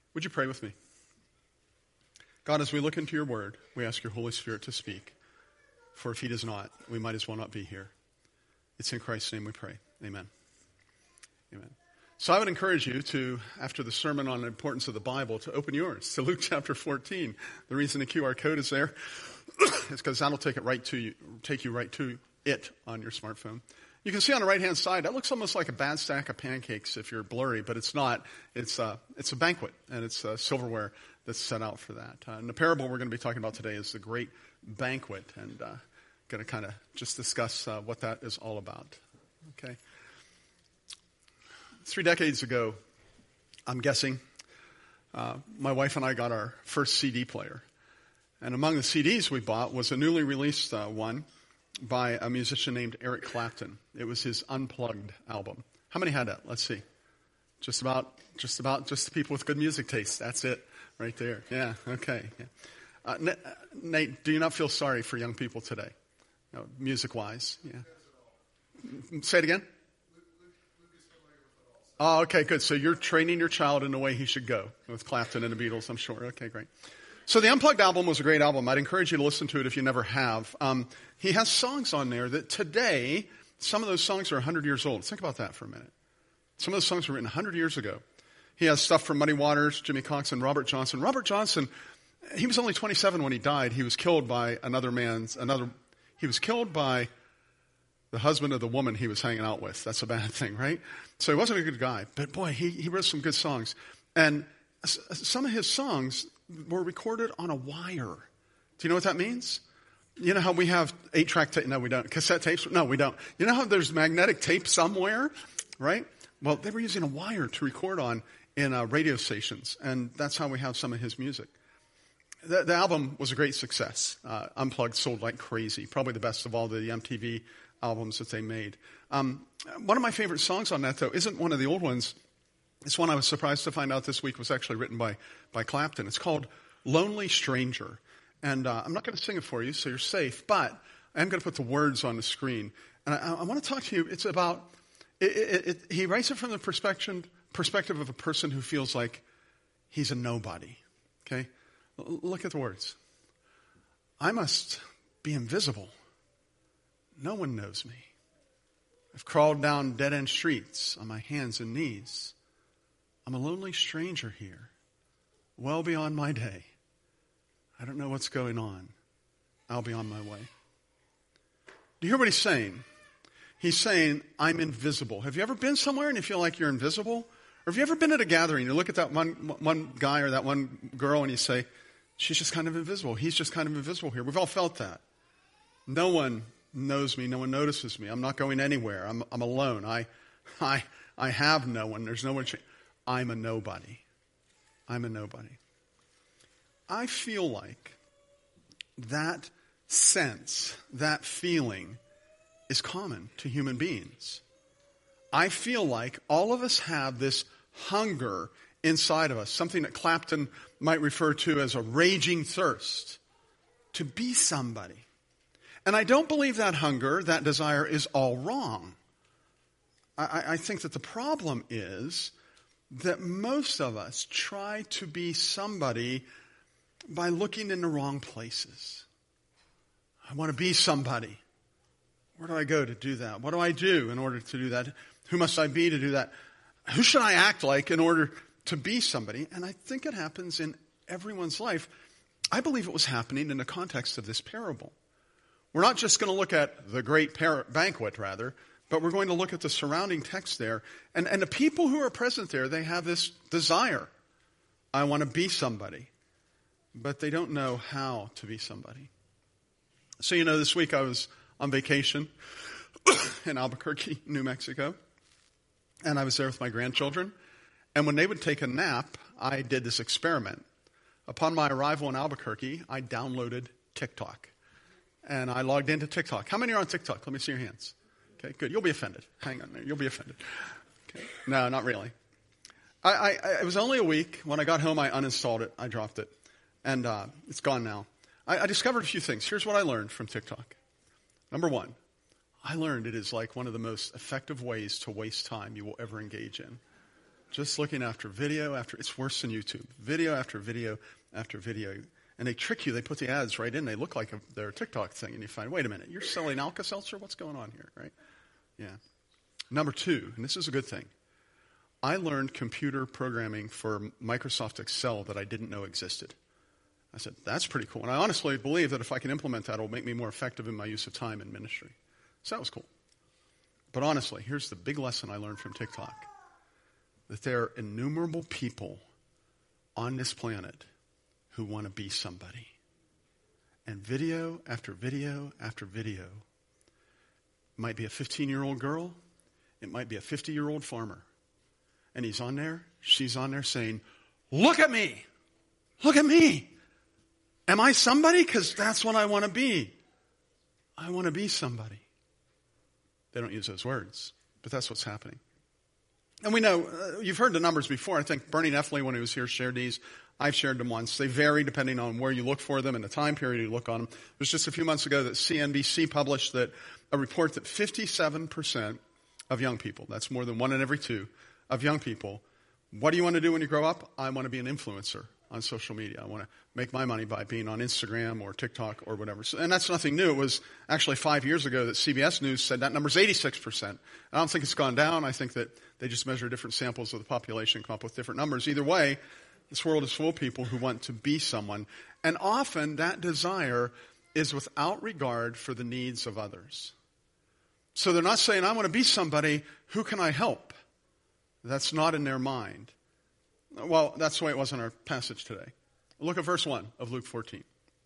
Would you pray with me? God, as we look into your word, we ask your Holy Spirit to speak. For if he does not, we might as well not be here. It's in Christ's name we pray. Amen. Amen. So I would encourage you to, after the sermon on the importance of the Bible, to open yours to Luke chapter 14. The reason the QR code is there is because that'll take you right to it on your smartphone. You can see on the right-hand side, that looks almost like a bad stack of pancakes if you're blurry, but it's not. It's a banquet, and it's silverware that's set out for that. And the parable we're going to be talking about today is the great banquet, and going to kind of just discuss what that is all about. Okay. 3 decades ago, I'm guessing, my wife and I got our first CD player. And among the CDs we bought was a newly released one by a musician named Eric Clapton. It was his Unplugged album. How many had that? Let's see. Just the people with good music taste. That's it right there. Yeah, okay. Yeah. Nate, do you not feel sorry for young people today? No, music-wise. Yeah. Say it again? Oh, okay, good. So you're training your child in the way he should go with Clapton and the Beatles, I'm sure. Okay, great. So the Unplugged album was a great album. I'd encourage you to listen to it if you never have. He has songs on there that today, some of those songs are 100 years old. Think about that for a minute. Some of those songs were written 100 years ago. He has stuff from Muddy Waters, Jimmy Cox, and Robert Johnson. Robert Johnson, he was only 27 when he died. He was killed by he was killed by the husband of the woman he was hanging out with. That's a bad thing, right? So he wasn't a good guy. But boy, he wrote some good songs. And some of his songs were recorded on a wire. Do you know what that means? You know how we have 8-track tape? No, we don't. Cassette tapes? No, we don't. You know how there's magnetic tape somewhere, right? Well, they were using a wire to record on in radio stations, and that's how we have some of his music. The album was a great success. Unplugged sold like crazy. Probably the best of all the MTV albums that they made. One of my favorite songs on that, though, isn't one of the old ones. It's one I was surprised to find out this week was actually written by Clapton. It's called Lonely Stranger. And I'm not going to sing it for you, so you're safe, but I am going to put the words on the screen. And I want to talk to you. It's about, he writes it from the perspective of a person who feels like he's a nobody. Okay? Look at the words. I must be invisible. No one knows me. I've crawled down dead-end streets on my hands and knees. I'm a lonely stranger here, well beyond my day. I don't know what's going on. I'll be on my way. Do you hear what he's saying? He's saying, I'm invisible. Have you ever been somewhere and you feel like you're invisible? Or have you ever been at a gathering, you look at that one guy or that one girl and you say, she's just kind of invisible. He's just kind of invisible here. We've all felt that. No one knows me. No one notices me. I'm not going anywhere. I'm alone. I have no one. There's no one. I'm a nobody. I'm a nobody. I feel like that sense, that feeling is common to human beings. I feel like all of us have this hunger inside of us, something that Clapton might refer to as a raging thirst to be somebody. And I don't believe that hunger, that desire is all wrong. I think that the problem is that most of us try to be somebody by looking in the wrong places. I want to be somebody. Where do I go to do that? What do I do in order to do that? Who must I be to do that? Who should I act like in order to be somebody? And I think it happens in everyone's life. I believe it was happening in the context of this parable. We're not just going to look at the great banquet, but we're going to look at the surrounding text there. And the people who are present there, they have this desire. I want to be somebody. But they don't know how to be somebody. So, this week I was on vacation in Albuquerque, New Mexico. And I was there with my grandchildren. And when they would take a nap, I did this experiment. Upon my arrival in Albuquerque, I downloaded TikTok. And I logged into TikTok. How many are on TikTok? Let me see your hands. Okay, good. You'll be offended. Hang on there. You'll be offended. Okay. No, not really. It was only a week. When I got home, I uninstalled it. I dropped it. And it's gone now. I discovered a few things. Here's what I learned from TikTok. Number one, I learned it is like one of the most effective ways to waste time you will ever engage in. Just looking after video after, it's worse than YouTube. Video after video after video. And they trick you. They put the ads right in. They look like they're a TikTok thing. And you find, wait a minute, you're selling Alka-Seltzer? What's going on here, right? Yeah. Number 2, and this is a good thing. I learned computer programming for Microsoft Excel that I didn't know existed. I said, that's pretty cool. And I honestly believe that if I can implement that, it'll make me more effective in my use of time in ministry. So that was cool. But honestly, here's the big lesson I learned from TikTok. That there are innumerable people on this planet who want to be somebody. And video after video after video. It might be a 15-year-old girl. It might be a 50-year-old farmer. And he's on there, she's on there saying, look at me. Look at me. Am I somebody? Because that's what I want to be. I want to be somebody. They don't use those words, but that's what's happening. And we know, you've heard the numbers before. I think Bernie Neffley, when he was here, shared these. I've shared them once. They vary depending on where you look for them and the time period you look on them. It was just a few months ago that CNBC published a report that 57% of young people, that's more than 1 in every 2, of young people, what do you want to do when you grow up? I want to be an influencer on social media. I want to make my money by being on Instagram or TikTok or whatever. So, and that's nothing new. It was actually 5 years ago that CBS News said that number's 86%. I don't think it's gone down. I think that they just measure different samples of the population, come up with different numbers. Either way, this world is full of people who want to be someone. And often that desire is without regard for the needs of others. So they're not saying, I want to be somebody, who can I help? That's not in their mind. Well, that's the way it was in our passage today. Look at verse 1 of Luke 14.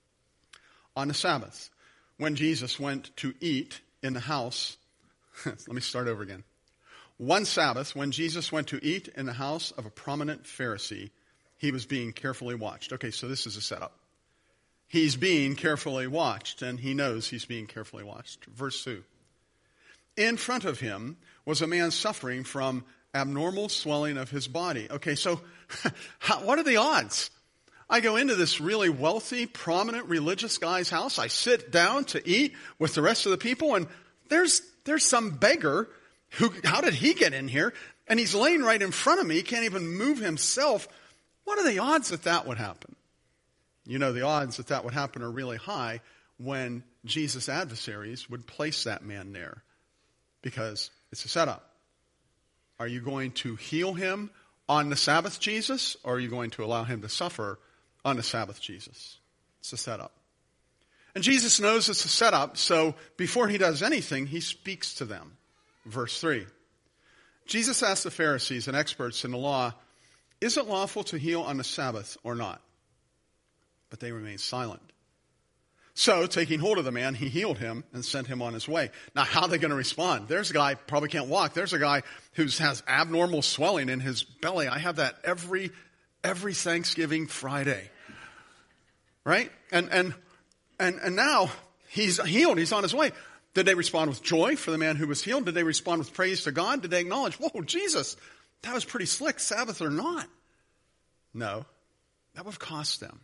On the Sabbath, when Jesus went to eat in the house, let me start over again. One Sabbath, when Jesus went to eat in the house of a prominent Pharisee, he was being carefully watched. Okay, so this is a setup. He's being carefully watched, and he knows he's being carefully watched. Verse 2. In front of him was a man suffering from abnormal swelling of his body. Okay, so what are the odds? I go into this really wealthy, prominent religious guy's house. I sit down to eat with the rest of the people, and there's some beggar how did he get in here? And he's laying right in front of me. He can't even move himself. What are the odds that that would happen? You know, the odds that that would happen are really high when Jesus' adversaries would place that man there, because it's a setup. Are you going to heal him on the Sabbath, Jesus, or are you going to allow him to suffer on the Sabbath, Jesus? It's a setup. And Jesus knows it's a setup, so before he does anything, he speaks to them. Verse 3. Jesus asked the Pharisees and experts in the law, is it lawful to heal on the Sabbath or not? But they remained silent. So, taking hold of the man, he healed him and sent him on his way. Now, how are they going to respond? There's a guy probably can't walk. There's a guy who has abnormal swelling in his belly. I have that every Thanksgiving Friday. Right? And now he's healed. He's on his way. Did they respond with joy for the man who was healed? Did they respond with praise to God? Did they acknowledge, whoa, Jesus, that was pretty slick, Sabbath or not? No. That would have cost them.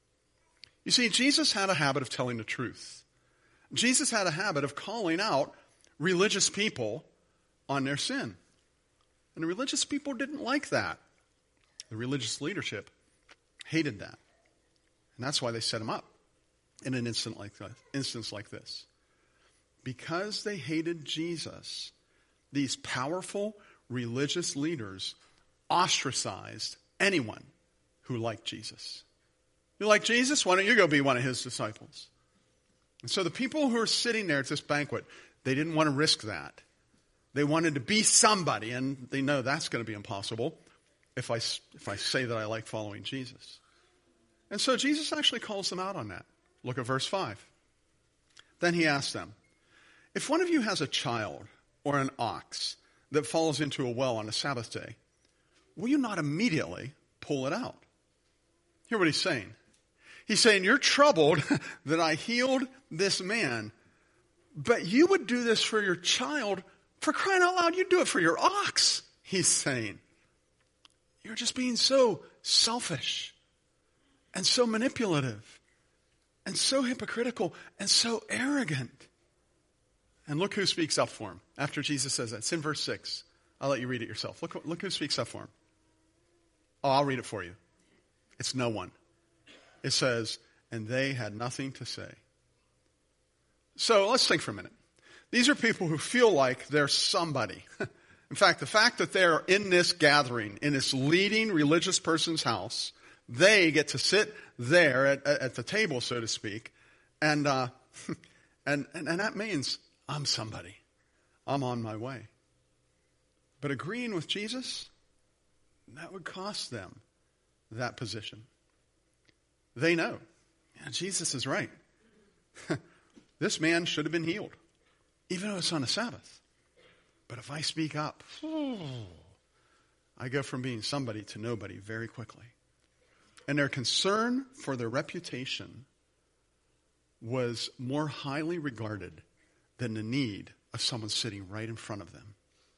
You see, Jesus had a habit of telling the truth. Jesus had a habit of calling out religious people on their sin. And the religious people didn't like that. The religious leadership hated that. And that's why they set him up in an instance like this. Because they hated Jesus, these powerful religious leaders ostracized anyone who liked Jesus. You like Jesus? Why don't you go be one of his disciples? And so the people who are sitting there at this banquet, they didn't want to risk that. They wanted to be somebody, and they know that's going to be impossible if I say that I like following Jesus. And so Jesus actually calls them out on that. Look at verse 5. Then he asked them, if one of you has a child or an ox that falls into a well on a Sabbath day, will you not immediately pull it out? Hear what he's saying. He's saying, you're troubled that I healed this man, but you would do this for your child. For crying out loud, you'd do it for your ox, he's saying. You're just being so selfish and so manipulative and so hypocritical and so arrogant. And look who speaks up for him after Jesus says that. It's in verse 6. I'll let you read it yourself. Look who speaks up for him. Oh, I'll read it for you. It's no one. It says, and they had nothing to say. So let's think for a minute. These are people who feel like they're somebody. In fact, the fact that they're in this gathering, in this leading religious person's house, they get to sit there at the table, so to speak, and that means I'm somebody. I'm on my way. But agreeing with Jesus, that would cost them that position. They know, yeah, Jesus is right. This man should have been healed, even though it's on a Sabbath. But if I speak up, I go from being somebody to nobody very quickly. And their concern for their reputation was more highly regarded than the need of someone sitting right in front of them.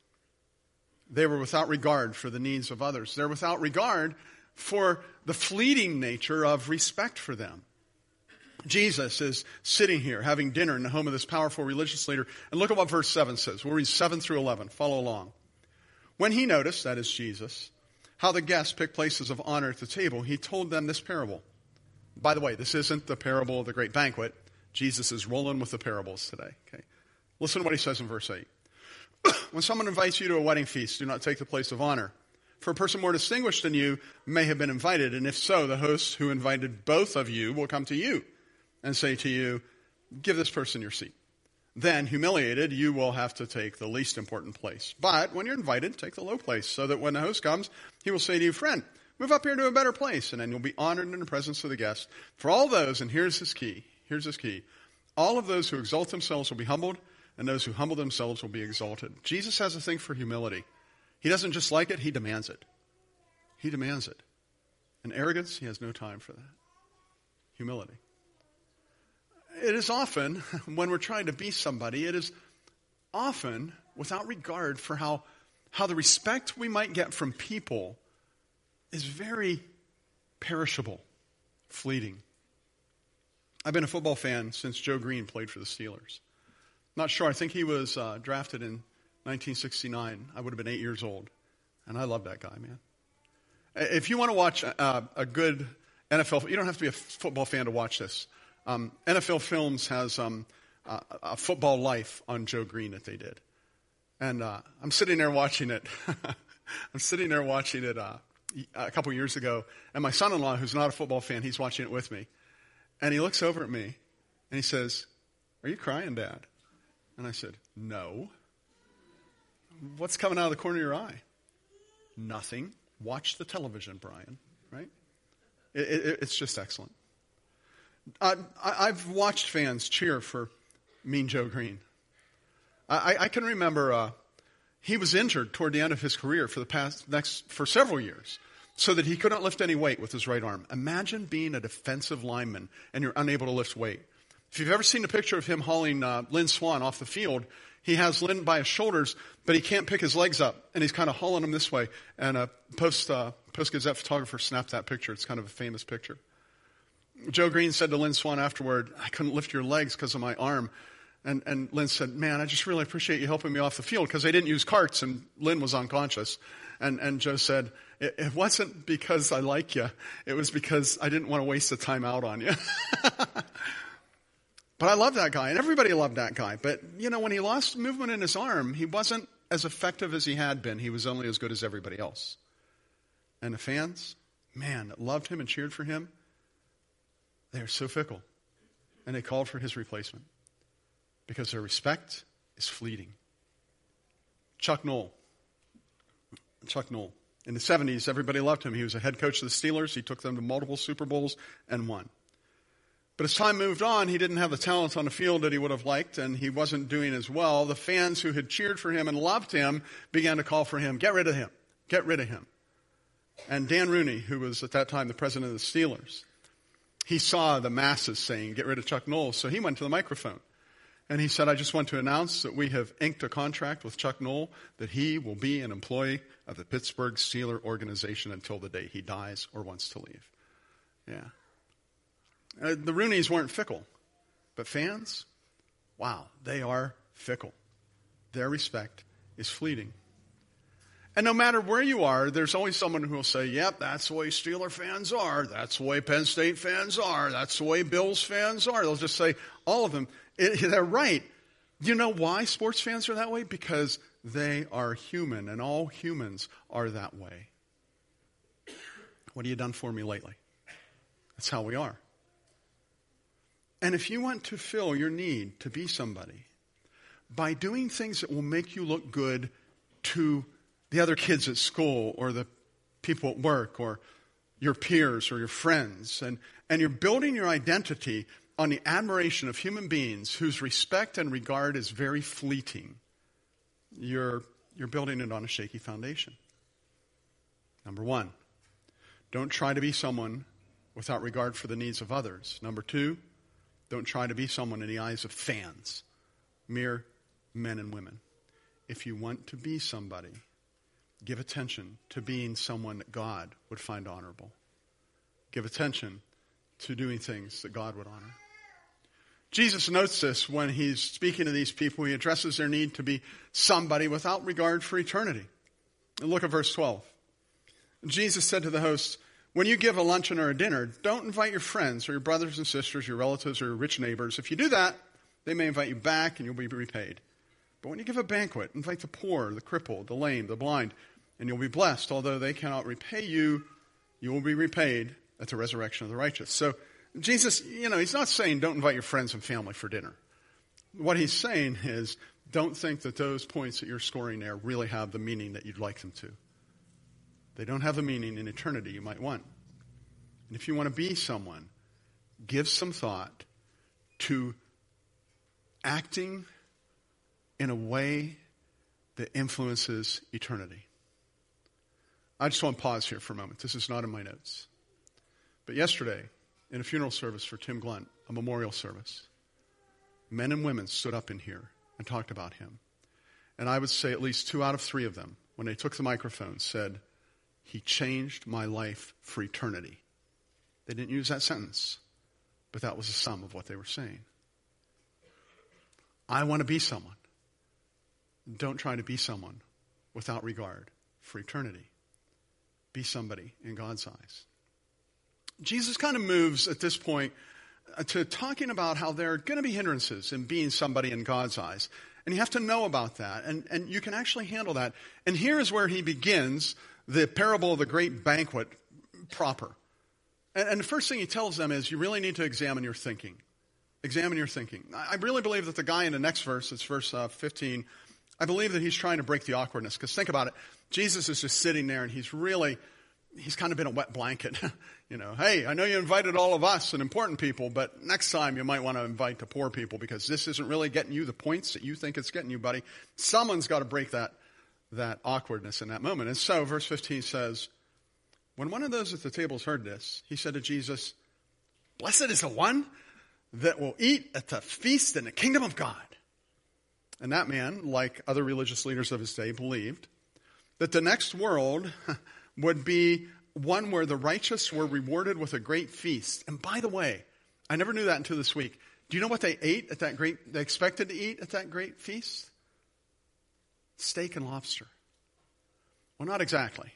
They were without regard for the needs of others. They're without regard for the fleeting nature of respect for them. Jesus is sitting here having dinner in the home of this powerful religious leader. And look at what verse 7 says. We'll read 7 through 11. Follow along. When he noticed, that is Jesus, how the guests picked places of honor at the table, he told them this parable. By the way, this isn't the parable of the great banquet. Jesus is rolling with the parables today. Okay. Listen to what he says in verse 8. When someone invites you to a wedding feast, do not take the place of honor. For a person more distinguished than you may have been invited, and if so, the host who invited both of you will come to you and say to you, give this person your seat. Then, humiliated, you will have to take the least important place. But when you're invited, take the low place, so that when the host comes, he will say to you, friend, move up here to a better place, and then you'll be honored in the presence of the guest. For all those, and here's his key, all of those who exalt themselves will be humbled, and those who humble themselves will be exalted. Jesus has a thing for humility. He doesn't just like it, he demands it. He demands it. And arrogance, he has no time for that. Humility. It is often, when we're trying to be somebody, it is often without regard for how the respect we might get from people is very perishable, fleeting. I've been a football fan since Joe Green played for the Steelers. Not sure, I think he was drafted in 1969. I would have been 8 years old. And I love that guy, man. If you want to watch a good NFL, you don't have to be a football fan to watch this. NFL Films has a football life on Joe Green that they did. And I'm sitting there watching it. A couple years ago. And my son-in-law, who's not a football fan, he's watching it with me. And he looks over at me and he says, are you crying, Dad? And I said, no. What's coming out of the corner of your eye? Nothing. Watch the television, Brian. Right? It's just excellent. I've watched fans cheer for Mean Joe Green. I can remember he was injured toward the end of his career for several years, so that he couldn't lift any weight with his right arm. Imagine being a defensive lineman and you're unable to lift weight. If you've ever seen a picture of him hauling Lynn Swann off the field, he has Lynn by his shoulders, but he can't pick his legs up, and he's kind of hauling him this way. And a Post-Gazette photographer snapped that picture. It's kind of a famous picture. Joe Green said to Lynn Swann afterward, I couldn't lift your legs because of my arm. And Lynn said, man, I just really appreciate you helping me off the field, because they didn't use carts, and Lynn was unconscious. And Joe said, it wasn't because I like you. It was because I didn't want to waste the time out on you. But I love that guy, and everybody loved that guy. But, when he lost movement in his arm, he wasn't as effective as he had been. He was only as good as everybody else. And the fans, man, that loved him and cheered for him, they are so fickle. And they called for his replacement because their respect is fleeting. Chuck Noll. In the 70s, everybody loved him. He was a head coach of the Steelers. He took them to multiple Super Bowls and won. But as time moved on, he didn't have the talent on the field that he would have liked, and he wasn't doing as well. The fans who had cheered for him and loved him began to call for him, get rid of him, get rid of him. And Dan Rooney, who was at that time the president of the Steelers, he saw the masses saying, get rid of Chuck Noll, so he went to the microphone. And he said, I just want to announce that we have inked a contract with Chuck Noll that he will be an employee of the Pittsburgh Steelers organization until the day he dies or wants to leave. Yeah. The Rooneys weren't fickle, but fans, wow, they are fickle. Their respect is fleeting. And no matter where you are, there's always someone who will say, yep, that's the way Steeler fans are. That's the way Penn State fans are. That's the way Bills fans are. They'll just say all of them. They're right. Do you know why sports fans are that way? Because they are human, and all humans are that way. What have you done for me lately? That's how we are. And if you want to fill your need to be somebody by doing things that will make you look good to the other kids at school or the people at work or your peers or your friends, and you're building your identity on the admiration of human beings whose respect and regard is very fleeting, you're building it on a shaky foundation. Number one, don't try to be someone without regard for the needs of others. Number two, don't try to be someone in the eyes of fans, mere men and women. If you want to be somebody, give attention to being someone that God would find honorable. Give attention to doing things that God would honor. Jesus notes this when he's speaking to these people. He addresses their need to be somebody without regard for eternity. And look at verse 12. Jesus said to the hosts, when you give a luncheon or a dinner, don't invite your friends or your brothers and sisters, your relatives or your rich neighbors. If you do that, they may invite you back and you'll be repaid. But when you give a banquet, invite the poor, the crippled, the lame, the blind, and you'll be blessed. Although they cannot repay you, you will be repaid at the resurrection of the righteous. So Jesus, he's not saying don't invite your friends and family for dinner. What he's saying is don't think that those points that you're scoring there really have the meaning that you'd like them to. They don't have the meaning in eternity you might want. And if you want to be someone, give some thought to acting in a way that influences eternity. I just want to pause here for a moment. This is not in my notes. But yesterday, in a funeral service for Tim Glunt, a memorial service, men and women stood up in here and talked about him. And I would say at least 2 out of 3 of them, when they took the microphone, said, he changed my life for eternity. They didn't use that sentence, but that was the sum of what they were saying. I want to be someone. Don't try to be someone without regard for eternity. Be somebody in God's eyes. Jesus kind of moves at this point to talking about how there are going to be hindrances in being somebody in God's eyes. And you have to know about that. And you can actually handle that. And here is where he begins the parable of the great banquet proper. And the first thing he tells them is you really need to examine your thinking. Examine your thinking. I really believe that the guy in the next verse, it's verse 15, I believe that he's trying to break the awkwardness. Because think about it. Jesus is just sitting there and he's kind of been a wet blanket. Hey, I know you invited all of us and important people, but next time you might want to invite the poor people because this isn't really getting you the points that you think it's getting you, buddy. Someone's got to break that awkwardness in that moment. And so verse 15 says, when one of those at the tables heard this, he said to Jesus, blessed is the one that will eat at the feast in the kingdom of God. And that man, like other religious leaders of his day, believed that the next world would be one where the righteous were rewarded with a great feast. And by the way, I never knew that until this week. Do you know what they expected to eat at that great feast? Steak and lobster. Well, not exactly.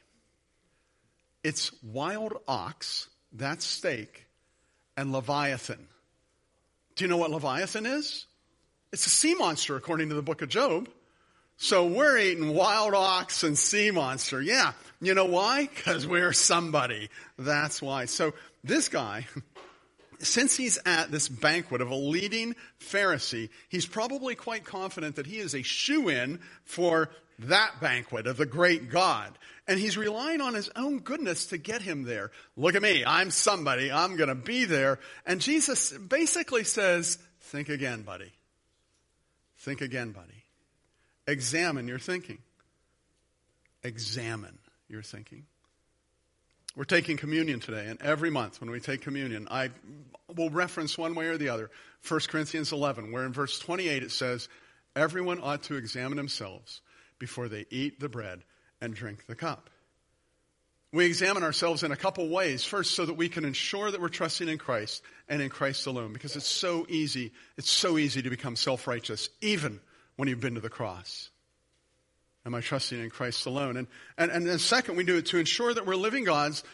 It's wild ox, that's steak, and Leviathan. Do you know what Leviathan is? It's a sea monster, according to the book of Job. So we're eating wild ox and sea monster. Yeah. You know why? Because we're somebody. That's why. So this guy, since he's at this banquet of a leading Pharisee, he's probably quite confident that he is a shoo-in for that banquet of the great God. And he's relying on his own goodness to get him there. Look at me. I'm somebody. I'm going to be there. And Jesus basically says, think again, buddy. Think again, buddy. Examine your thinking. Examine your thinking. We're taking communion today, and every month when we take communion, I will reference one way or the other 1 Corinthians 11, where in verse 28 it says, everyone ought to examine themselves before they eat the bread and drink the cup. We examine ourselves in a couple ways. First, so that we can ensure that we're trusting in Christ and in Christ alone, because it's so easy to become self-righteous, even when you've been to the cross. Am I trusting in Christ alone? And then second, we do it to ensure that we're living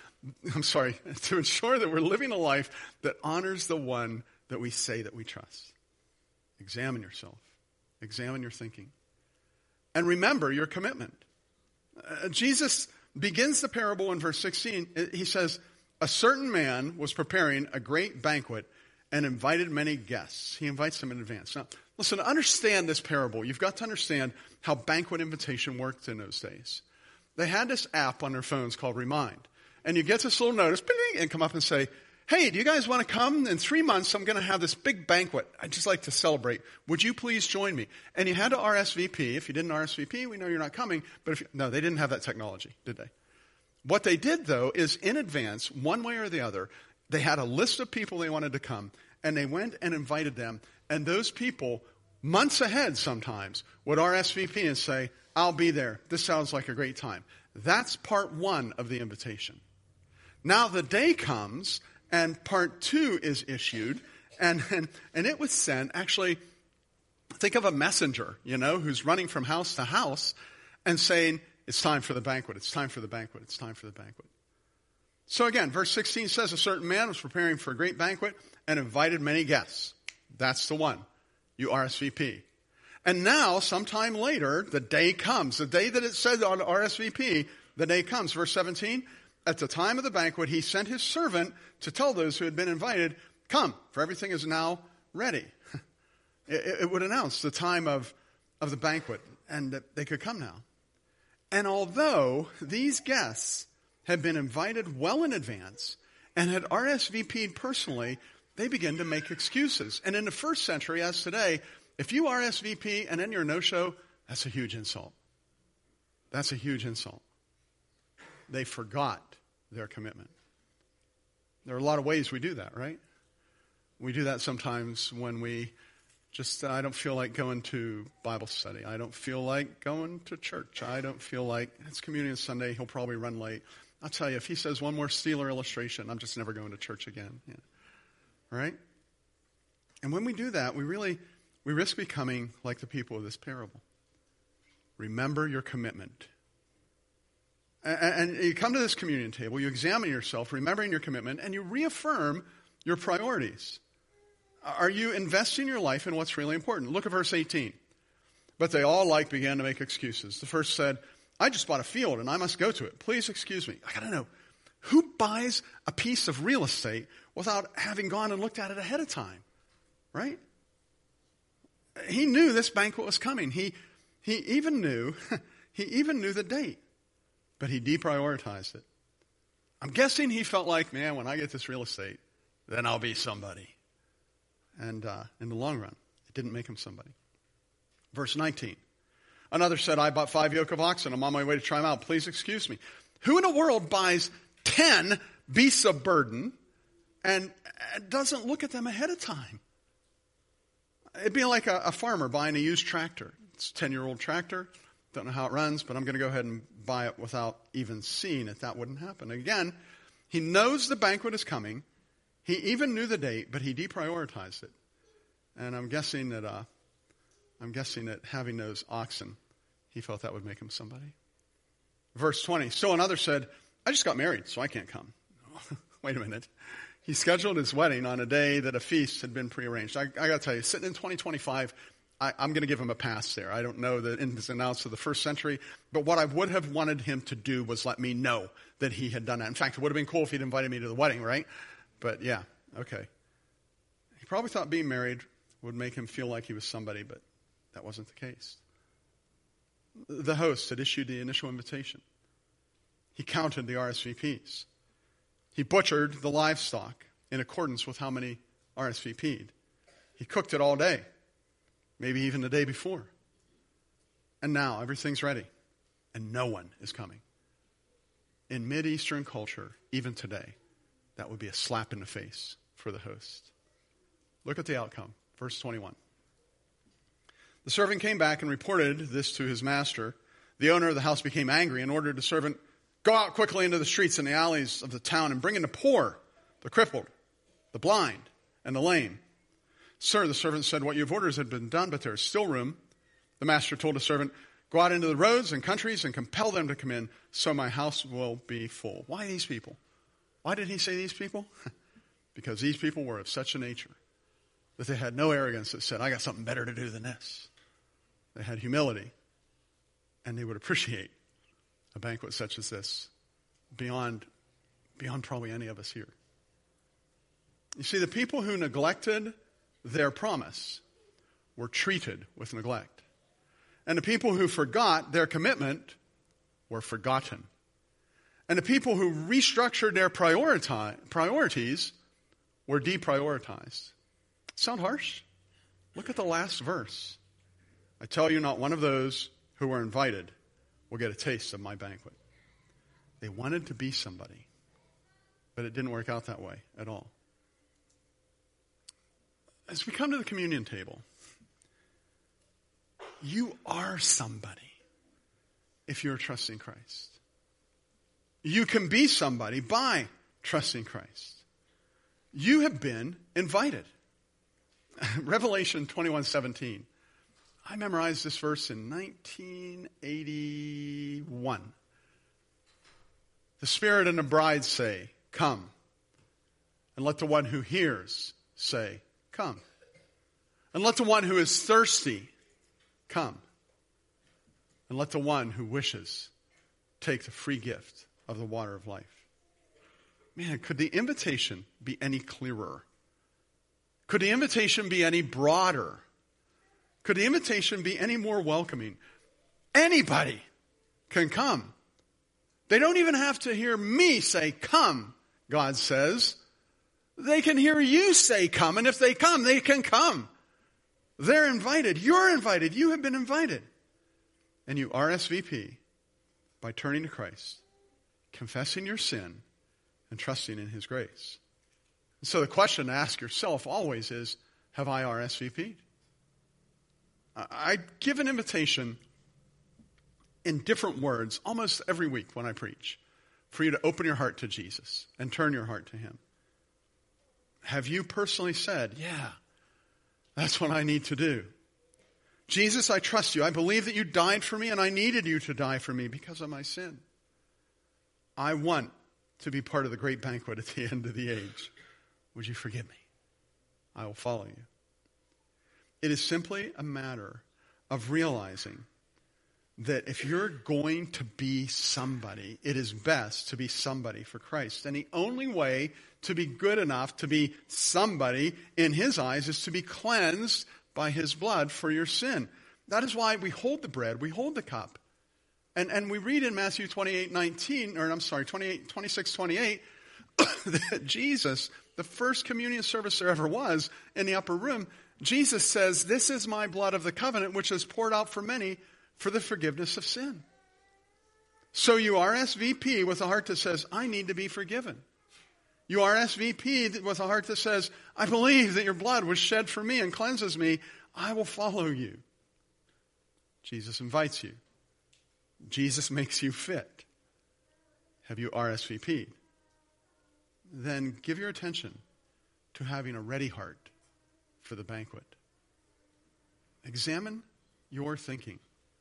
to ensure that we're living a life that honors the one that we say that we trust. Examine yourself. Examine your thinking. And remember your commitment. Jesus begins the parable in verse 16. He says, a certain man was preparing a great banquet and invited many guests. He invites them in advance. Now, listen, to understand this parable, you've got to understand how banquet invitation worked in those days. They had this app on their phones called Remind. And you get this little notice, and come up and say, hey, do you guys want to come? In 3 months, I'm going to have this big banquet. I'd just like to celebrate. Would you please join me? And you had to RSVP. If you didn't RSVP, we know you're not coming. But no, they didn't have that technology, did they? What they did, though, is in advance, one way or the other, they had a list of people they wanted to come, and they went and invited them. And those people, months ahead sometimes, would RSVP and say, I'll be there. This sounds like a great time. That's part one of the invitation. Now the day comes, and part two is issued, and it was sent. Actually, think of a messenger, who's running from house to house and saying, it's time for the banquet, it's time for the banquet, it's time for the banquet. So again, verse 16 says, a certain man was preparing for a great banquet and invited many guests. That's the one. You RSVP. And now, sometime later, the day comes. The day that it said on RSVP, the day comes. Verse 17, at the time of the banquet, he sent his servant to tell those who had been invited, come, for everything is now ready. It would announce the time of the banquet and that they could come now. And although these guests had been invited well in advance and had RSVP'd personally, they began to make excuses. And in the first century, as today, if you RSVP and then you're a no-show, that's a huge insult. That's a huge insult. They forgot their commitment. There are a lot of ways we do that, right? We do that sometimes when we I don't feel like going to Bible study. I don't feel like going to church. I don't feel like it's Communion Sunday. He'll probably run late. I'll tell you, if he says one more Steeler illustration, I'm just never going to church again. Yeah. Right? And when we do that, we risk becoming like the people of this parable. Remember your commitment. And you come to this communion table, you examine yourself, remembering your commitment, and you reaffirm your priorities. Are you investing your life in what's really important? Look at verse 18. But they all began to make excuses. The first said, I just bought a field and I must go to it. Please excuse me. I got to know, who buys a piece of real estate without having gone and looked at it ahead of time? Right? He knew this banquet was coming. He even knew the date, but he deprioritized it. I'm guessing he felt like, man, when I get this real estate, then I'll be somebody. And in the long run, it didn't make him somebody. Verse 19. Another said, I bought 5 yoke of oxen. I'm on my way to try them out. Please excuse me. Who in the world buys 10 beasts of burden and doesn't look at them ahead of time? It'd be like a farmer buying a used tractor. It's a 10-year-old tractor. Don't know how it runs, but I'm going to go ahead and buy it without even seeing it. That wouldn't happen. Again, he knows the banquet is coming. He even knew the date, but he deprioritized it. And I'm guessing that having those oxen, he felt that would make him somebody. Verse 20. So another said, I just got married, so I can't come. Wait a minute. He scheduled his wedding on a day that a feast had been prearranged. I got to tell you, sitting in 2025, I'm going to give him a pass there. I don't know the ins and outs of the first century, but what I would have wanted him to do was let me know that he had done that. In fact, it would have been cool if he'd invited me to the wedding, right? But yeah, okay. He probably thought being married would make him feel like he was somebody, but that wasn't the case. The host had issued the initial invitation. He counted the RSVPs. He butchered the livestock in accordance with how many RSVP'd. He cooked it all day, maybe even the day before. And now everything's ready, and no one is coming. In Mideastern culture, even today, that would be a slap in the face for the host. Look at the outcome. Verse 21. The servant came back and reported this to his master. The owner of the house became angry and ordered the servant, go out quickly into the streets and the alleys of the town and bring in the poor, the crippled, the blind, and the lame. Sir, the servant said, what you've ordered has been done, but there is still room. The master told the servant, Go out into the roads and countries and compel them to come in, so my house will be full. Why these people? Why did he say these people? Because these people were of such a nature that they had no arrogance that said, I got something better to do than this. They had humility, and they would appreciate a banquet such as this beyond probably any of us here. You see, the people who neglected their promise were treated with neglect. And the people who forgot their commitment were forgotten. And the people who restructured their priorities were deprioritized. Sound harsh? Look at the last verse. I tell you, not one of those who were invited will get a taste of my banquet. They wanted to be somebody, but it didn't work out that way at all. As we come to the communion table, you are somebody if you're trusting Christ. You can be somebody by trusting Christ. You have been invited. Revelation 21:17. I memorized this verse in 1981. The Spirit and the bride say, come. And let the one who hears say, come. And let the one who is thirsty come. And let the one who wishes take the free gift of the water of life. Man, could the invitation be any clearer? Could the invitation be any broader? Could the invitation be any more welcoming? Anybody can come. They don't even have to hear me say, come, God says. They can hear you say, come, and if they come, they can come. They're invited. You're invited. You have been invited. And you RSVP by turning to Christ, confessing your sin, and trusting in His grace. And so the question to ask yourself always is, have I RSVP'd? I give an invitation in different words almost every week when I preach for you to open your heart to Jesus and turn your heart to Him. Have you personally said, yeah, that's what I need to do? Jesus, I trust you. I believe that you died for me and I needed you to die for me because of my sin. I want to be part of the great banquet at the end of the age. Would you forgive me? I will follow you. It is simply a matter of realizing that if you're going to be somebody, it is best to be somebody for Christ. And the only way to be good enough to be somebody in His eyes is to be cleansed by His blood for your sin. That is why we hold the bread, we hold the cup. And we read in Matthew 26:28, that Jesus, the first communion service there ever was in the upper room, Jesus says, this is my blood of the covenant, which is poured out for many for the forgiveness of sin. So you RSVP with a heart that says, I need to be forgiven. You RSVP with a heart that says, I believe that your blood was shed for me and cleanses me. I will follow you. Jesus invites you. Jesus makes you fit. Have you RSVP'd? Then give your attention to having a ready heart for the banquet. Examine your thinking.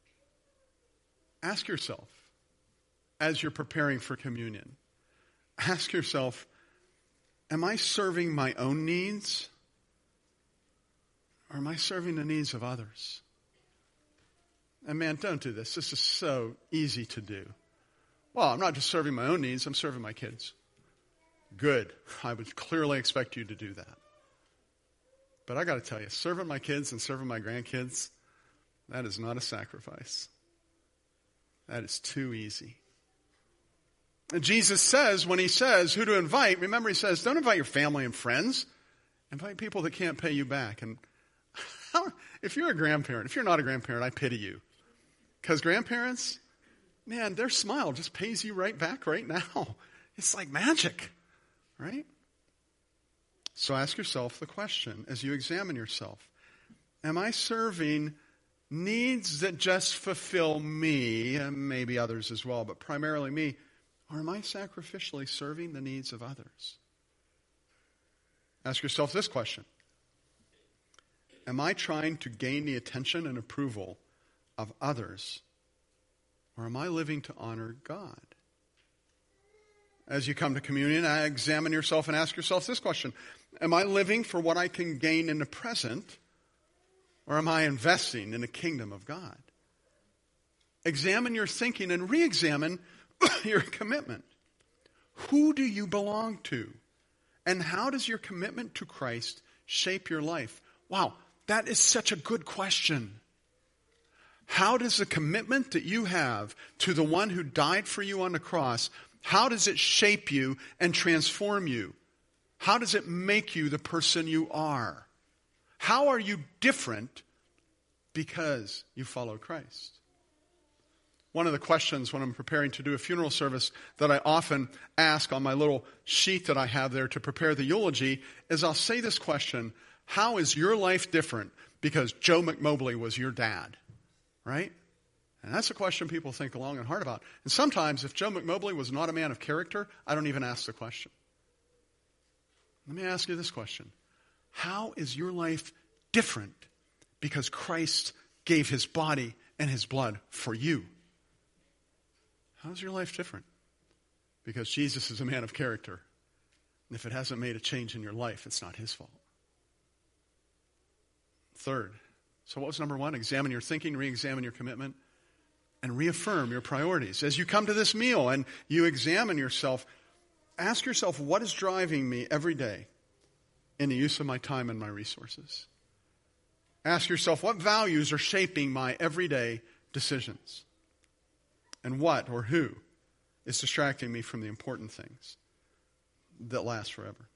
Ask yourself, as you're preparing for communion, ask yourself, am I serving my own needs? Or am I serving the needs of others? And man, don't do this. This is so easy to do. Well, I'm not just serving my own needs, I'm serving my kids. Good. I would clearly expect you to do that. But I got to tell you, serving my kids and serving my grandkids, that is not a sacrifice. That is too easy. And Jesus says, when He says who to invite, remember He says, don't invite your family and friends. Invite people that can't pay you back. And if you're a grandparent, if you're not a grandparent, I pity you. Because grandparents, man, their smile just pays you right back right now. It's like magic, right? So ask yourself the question as you examine yourself. Am I serving needs that just fulfill me, and maybe others as well, but primarily me, or am I sacrificially serving the needs of others? Ask yourself this question. Am I trying to gain the attention and approval of others or am I living to honor God? As you come to communion, examine yourself and ask yourself this question. Am I living for what I can gain in the present, or am I investing in the kingdom of God? Examine your thinking and re-examine your commitment. Who do you belong to? And how does your commitment to Christ shape your life? Wow, that is such a good question. How does the commitment that you have to the one who died for you on the cross, how does it shape you and transform you? How does it make you the person you are? How are you different because you follow Christ? One of the questions when I'm preparing to do a funeral service that I often ask on my little sheet that I have there to prepare the eulogy is I'll say this question: how is your life different because Joe McMobley was your dad? Right? And that's a question people think long and hard about. And sometimes if Joe McMobley was not a man of character, I don't even ask the question. Let me ask you this question. How is your life different because Christ gave his body and his blood for you? How's your life different? Because Jesus is a man of character. And if it hasn't made a change in your life, it's not his fault. Third, so what was number one? Examine your thinking, re-examine your commitment, and reaffirm your priorities. As you come to this meal and you examine yourself, ask yourself, what is driving me every day in the use of my time and my resources? Ask yourself, what values are shaping my everyday decisions? And what or who is distracting me from the important things that last forever?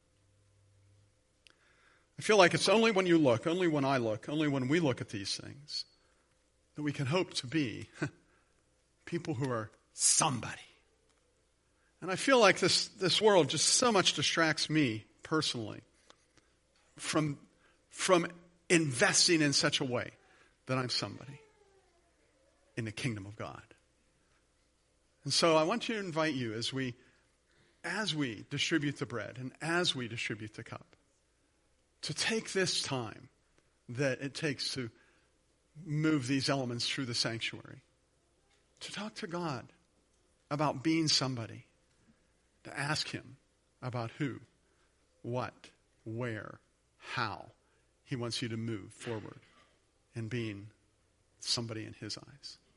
I feel like it's only when you look, only when I look, only when we look at these things that we can hope to be people who are somebody. And I feel like this world just so much distracts me personally from investing in such a way that I'm somebody in the kingdom of God. And so I want to invite you as we distribute the bread and as we distribute the cup, to take this time that it takes to move these elements through the sanctuary, to talk to God about being somebody, to ask him about who, what, where, how he wants you to move forward in being somebody in his eyes.